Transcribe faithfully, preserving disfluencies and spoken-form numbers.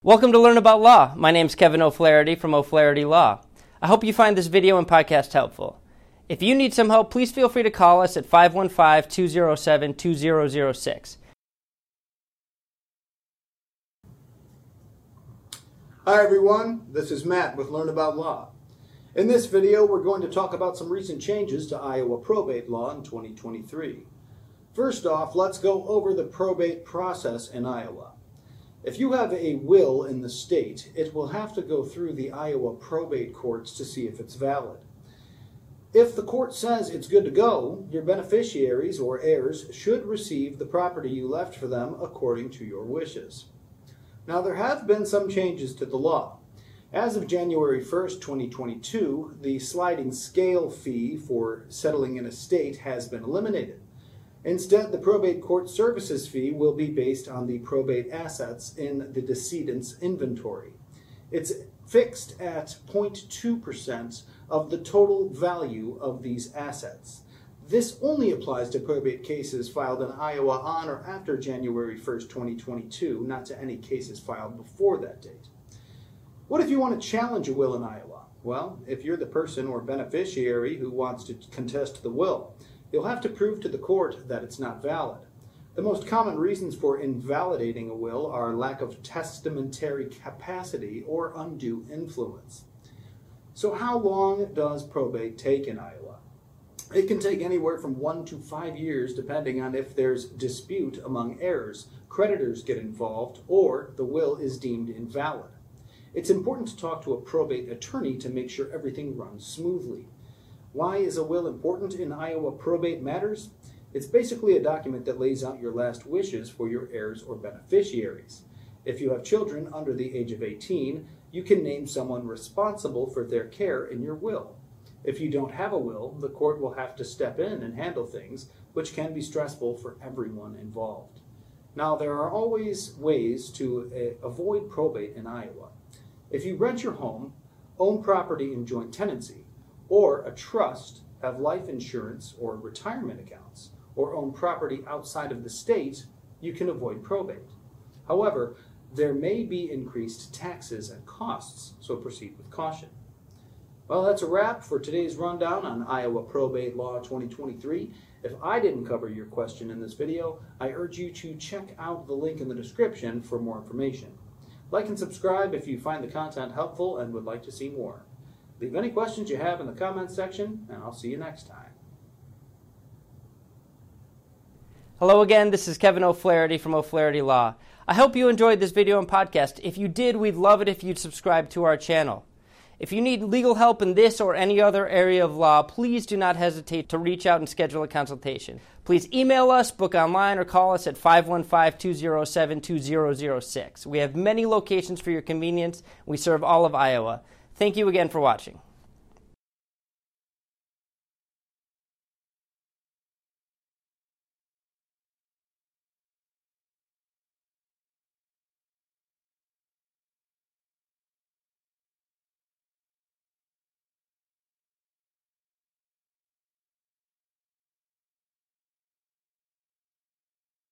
Welcome to Learn About Law. My name is Kevin O'Flaherty from O'Flaherty Law. I hope you find this video and podcast helpful. If you need some help, please feel free to call us at five one five, two zero seven, two zero zero six. Hi everyone, this is Matt with Learn About Law. In this video, we're going to talk about some recent changes to Iowa probate law in twenty twenty-three. First off, let's go over the probate process in Iowa. If you have a will in the state, it will have to go through the Iowa probate courts to see if it's valid. If the court says it's good to go, your beneficiaries or heirs should receive the property you left for them according to your wishes. Now, there have been some changes to the law. As of January first, twenty twenty-two, the sliding scale fee for settling an estate has been eliminated. Instead, the probate court services fee will be based on the probate assets in the decedent's inventory. It's fixed at zero point two percent of the total value of these assets. This only applies to probate cases filed in Iowa on or after January first, twenty twenty-two, not to any cases filed before that date. What if you want to challenge a will in Iowa? Well, if you're the person or beneficiary who wants to contest the will, you'll have to prove to the court that it's not valid. The most common reasons for invalidating a will are lack of testamentary capacity or undue influence. So how long does probate take in Iowa? It can take anywhere from one to five years depending on if there's dispute among heirs, creditors get involved, or the will is deemed invalid. It's important to talk to a probate attorney to make sure everything runs smoothly. Why is a will important in Iowa probate matters? It's basically a document that lays out your last wishes for your heirs or beneficiaries. If you have children under the age of eighteen, you can name someone responsible for their care in your will. If you don't have a will, the court will have to step in and handle things, which can be stressful for everyone involved. Now, there are always ways to uh, avoid probate in Iowa. If you rent your home, own property in joint tenancy, or a trust, have life insurance or retirement accounts, or own property outside of the state, you can avoid probate. However, there may be increased taxes and costs, so proceed with caution. Well, that's a wrap for today's rundown on Iowa Probate Law twenty twenty-three. If I didn't cover your question in this video, I urge you to check out the link in the description for more information. Like and subscribe if you find the content helpful and would like to see more. Leave any questions you have in the comments section, and I'll see you next time. Hello again, this is Kevin O'Flaherty from O'Flaherty Law. I hope you enjoyed this video and podcast. If you did, we'd love it if you'd subscribe to our channel. If you need legal help in this or any other area of law, please do not hesitate to reach out and schedule a consultation. Please email us, book online, or call us at five one five, two zero seven, two zero zero six. We have many locations for your convenience. We serve all of Iowa. Thank you again for watching.